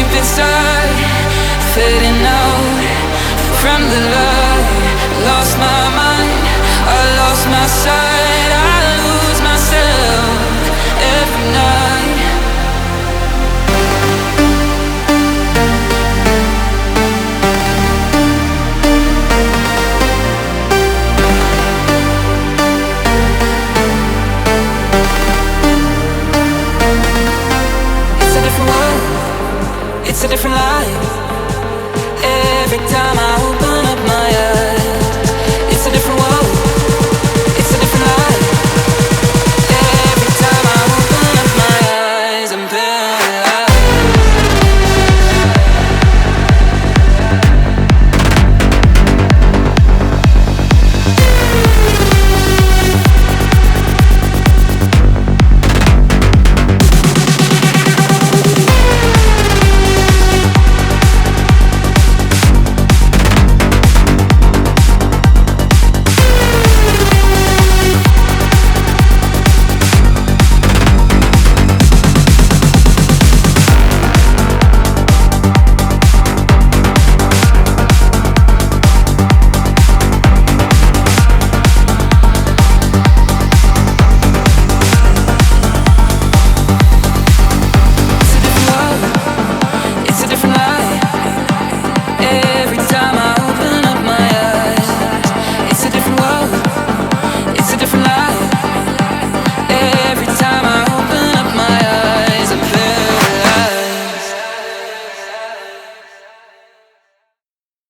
deep inside, fading out from the light. Lost my mind, I lost my sight, I lose myself every night. It's a different world, it's a different life. Every time I